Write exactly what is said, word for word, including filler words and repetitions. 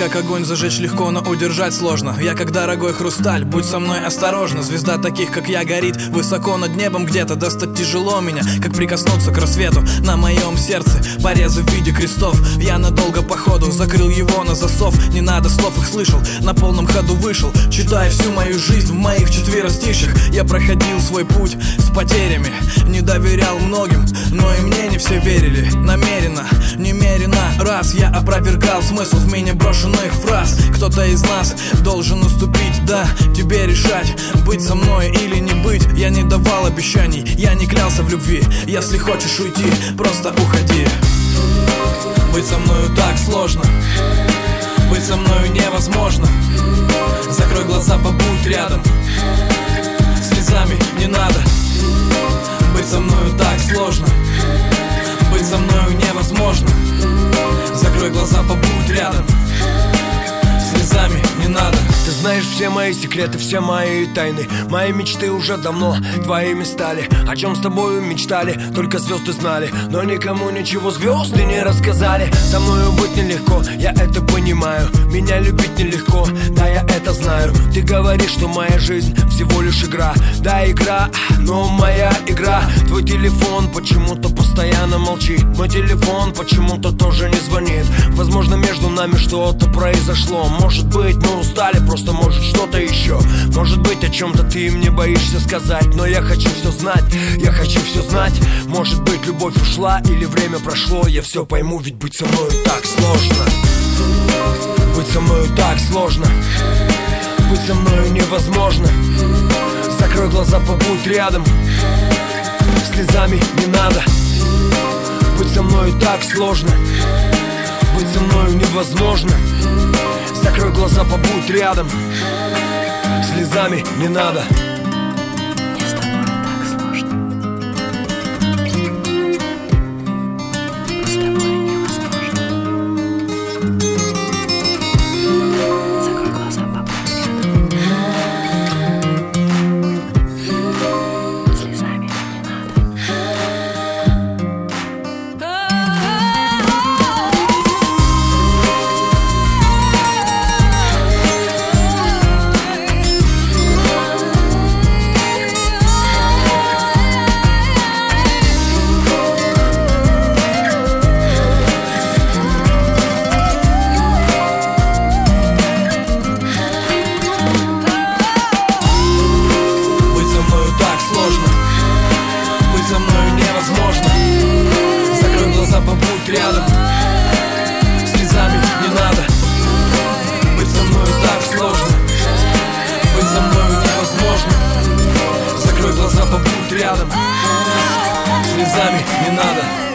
как огонь, зажечь легко, но удержать сложно. Я как дорогой хрусталь, будь со мной осторожна. Звезда таких, как я, горит высоко над небом где-то. Достать тяжело меня, как прикоснуться к рассвету. На моем сердце порезы в виде крестов. Я надолго походу закрыл его на засов. Не надо слов, их слышал, на полном ходу вышел. Читая всю мою жизнь в моих четверостишьях. Я проходил свой путь с потерями, не доверял многим, но и мне не все верили. Намеренно, немерено раз я опровергал смысл в меня брошенных фраз. Кто-то из нас должен уступить, да, тебе решать, быть со мной или не быть. Я не давал обещаний, я не клялся в любви. Если хочешь уйти, просто уходи. Быть со мною так сложно, быть со мною невозможно. Закрой глаза, побудь рядом, слезами не надо. Быть со мною так сложно, быть со мною невозможно. Закрой глаза, побудь рядом, слезами не надо. Ты знаешь все мои секреты, все мои тайны. Мои мечты уже давно твоими стали. О чем с тобою мечтали, только звезды знали. Но никому ничего звезды не рассказали. Со мною быть нелегко, я это понимаю. Меня любить нелегко, да, я это знаю. Ты говоришь, что моя жизнь всего лишь игра. Да, игра, но моя игра. Твой телефон почему-то постоянно молчит. Мой телефон почему-то тоже не звонит. Возможно, между нами что-то произошло. Может быть, мы устали, просто может что-то еще. Может быть, о чем-то ты мне боишься сказать. Но я хочу все знать, я хочу все знать. Может быть, любовь ушла или время прошло. Я все пойму, ведь быть со мною так сложно. Быть со мною так сложно, быть со мною невозможно. Закрой глаза, побудь рядом, слезами не надо. Быть со мною так сложно, быть со мною невозможно. Закрой глаза, побудь рядом, слезами не надо. Мне с тобой так сложно, с тобой невозможно. Закрой глаза, побудь рядом, слезами не надо. Побудь рядом, слезами не надо. Быть со мною так сложно, быть со мною невозможно. Закрой глаза, побудь рядом, слезами не надо.